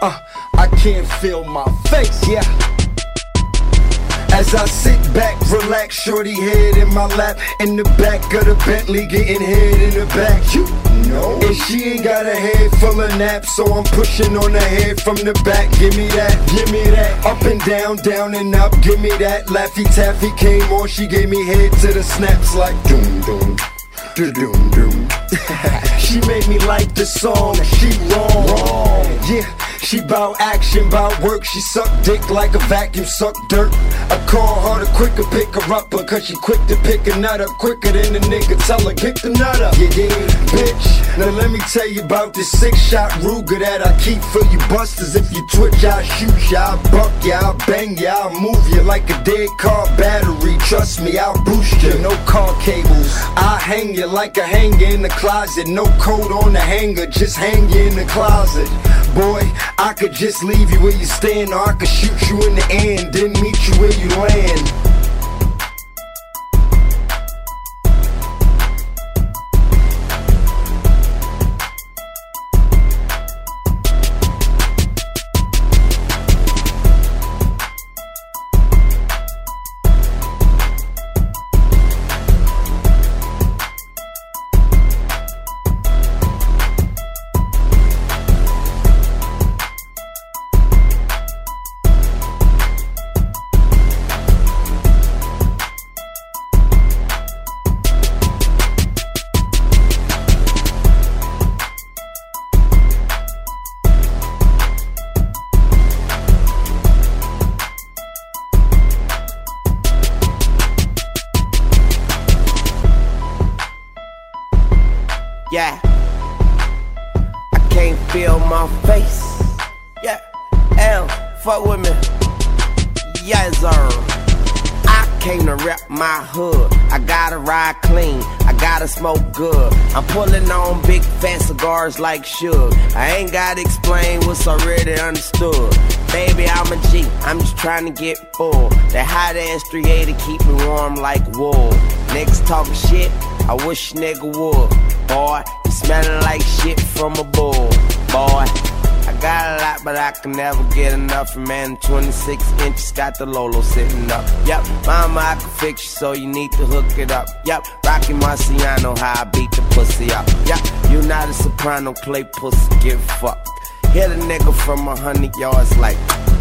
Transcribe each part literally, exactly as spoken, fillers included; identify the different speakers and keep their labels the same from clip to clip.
Speaker 1: Uh, I can't feel my face, yeah. As I sit back, relax, shorty head in my lap, in the back of the Bentley, getting head in the back. You know, and she ain't got a head full of naps, so I'm pushing on her head from the back. Give me that, give me that. Up and down, down and up, give me that. Laffy Taffy came on, she gave me head to the snaps like doom doom, doom doom doom. She made me like the song, she wrong, wrong. Yeah. She bout action, bout work. She suck dick like a vacuum suck dirt. I call her to quicker pick her up, cause she quick to pick a nut up quicker than a nigga. Tell her get the nut up. Yeah, yeah, bitch. Now let me tell you about this six shot Ruger that I keep for you busters. If you twitch, I'll shoot ya, I'll buck ya, I'll bang ya, I'll move you like a dead car battery. Trust me, I'll boost you. No car cables. I'll hang you like a hanger in the closet. No coat on the hanger, just hang you in the closet. Boy, I could just leave you where you stand, or I could shoot you in the end, then meet you where you land.
Speaker 2: Yeah, I can't feel my face. Yeah, L, fuck with me. Yes, sir. I came to rep my hood. I gotta ride clean, I gotta smoke good. I'm pulling on big fat cigars like Suge. I ain't gotta explain what's already understood. Baby, I'm a G, I'm just trying to get full. That hot ass three eighty keep me warm like wool. Niggas talking shit, I wish nigga would. Boy, you smelling like shit from a bull. Boy, I got a lot, but I can never get enough. And man, twenty-six inches got the Lolo sitting up. Yep, mama, I can fix you, so you need to hook it up. Yep, Rocky Marciano, how I beat the pussy up. Yep, you not a soprano, play pussy, get fucked. Hit a nigga from a hundred yards like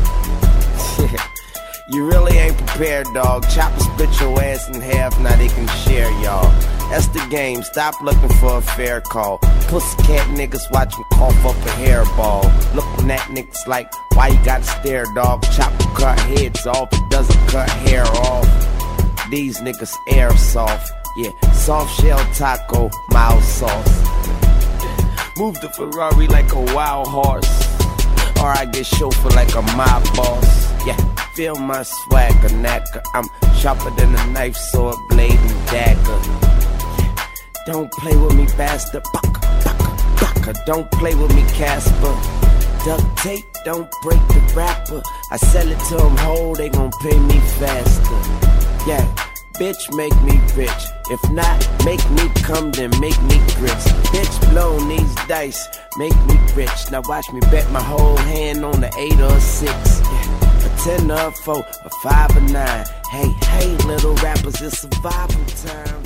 Speaker 2: you really ain't prepared, dog. Chopper split your ass in half, now they can share, y'all. That's the game, stop looking for a fair call. Pussycat niggas watch me cough up a hairball. Looking at niggas like, why you gotta stare, dog? Chopper cut heads off, it doesn't cut hair off. These niggas air soft, yeah. Soft shell taco, mild sauce. Move the Ferrari like a wild horse, or I get chauffeured like a mob boss. Yeah, feel my swagger, knacker. I'm sharper than a knife, sword, blade, and dagger. Yeah. Don't play with me, bastard. Baka, baka, baka. Don't play with me, Casper. Duct tape, don't break the rapper. I sell it to them whole, they gon' pay me faster. Yeah, bitch, make me rich. If not, make me come, then make me grits. Bitch, blow these dice, make me rich. Now watch me bet my whole hand on the eight or a six. Yeah. A ten or a four, a five or nine. Hey, hey, little rappers, it's survival time.